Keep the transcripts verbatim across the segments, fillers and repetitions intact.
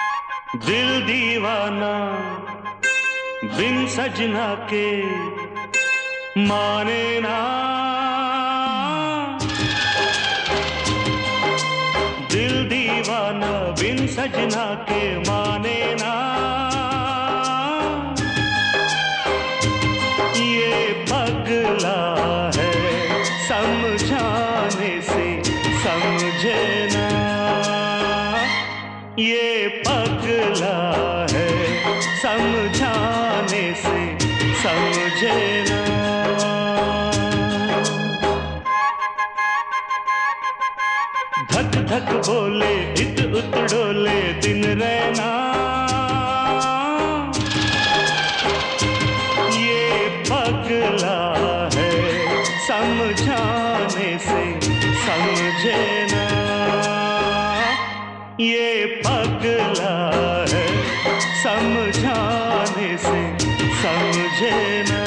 दिल दीवाना बिन सजना के माने ना। दिल दीवाना बिन सजना के माने ना। ये पगला है समझाने से समझे ना। ये पगला है समझाने से समझे ना। धक धक बोले इत उत डोले दिन रहना। ये पगला है समझाने से समझे ना। ये पगला है समझाने से समझे ना।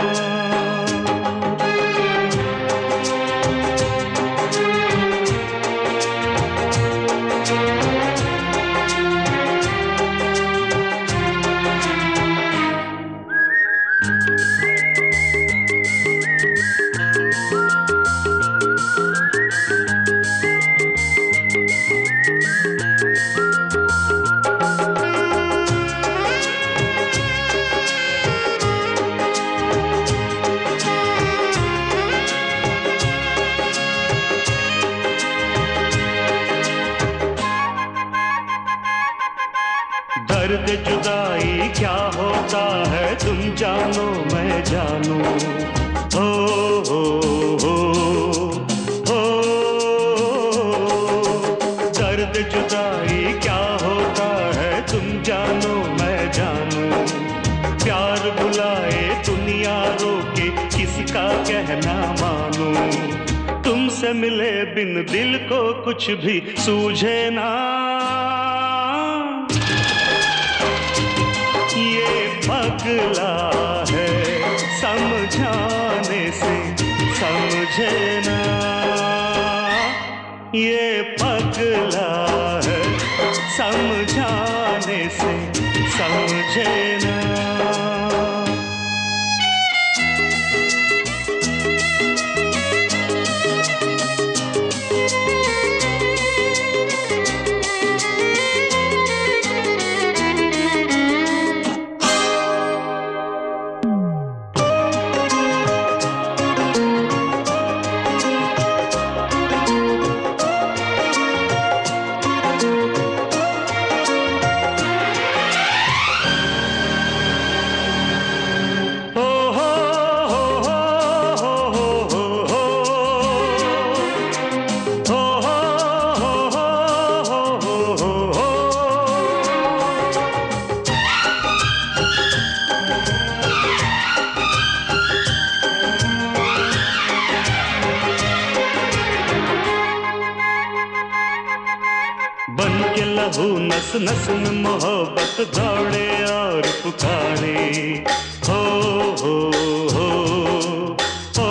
दर्द जुदाई क्या होता है तुम जानो मैं जानू। हो हो हो हो दर्द जुदाई क्या होता है तुम जानो मैं जानू। प्यार बुलाए दुनिया रोके किसका कहना मानू। तुमसे मिले बिन दिल को कुछ भी सूझे ना। पगला है समझाने से समझे ना। ये पगला है समझाने से समझे ना। बन के लहू नस नस में मोहब्बत दौड़े और पुकारे। हो हो हो हो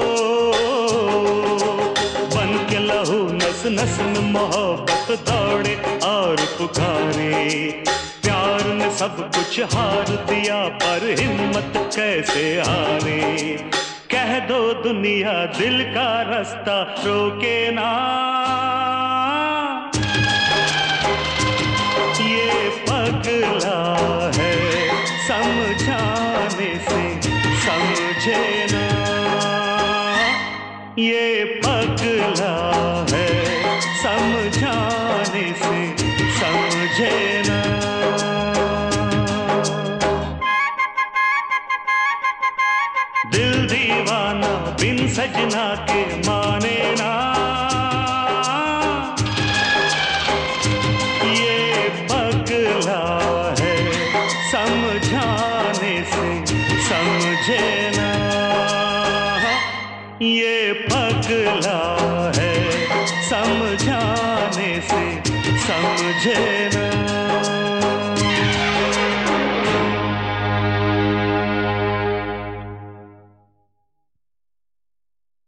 बन के लहू नस नस में मोहब्बत दौड़े और पुकारे। प्यार ने सब कुछ हार दिया पर हिम्मत कैसे हारे। कह दो दुनिया दिल का रास्ता रोके ना। पगला है समझाने से समझे ना। ये पगला है समझाने से समझे ना। दिल दीवाना बिन सजना के माने ना। समझाने से समझे ना। ये पगला है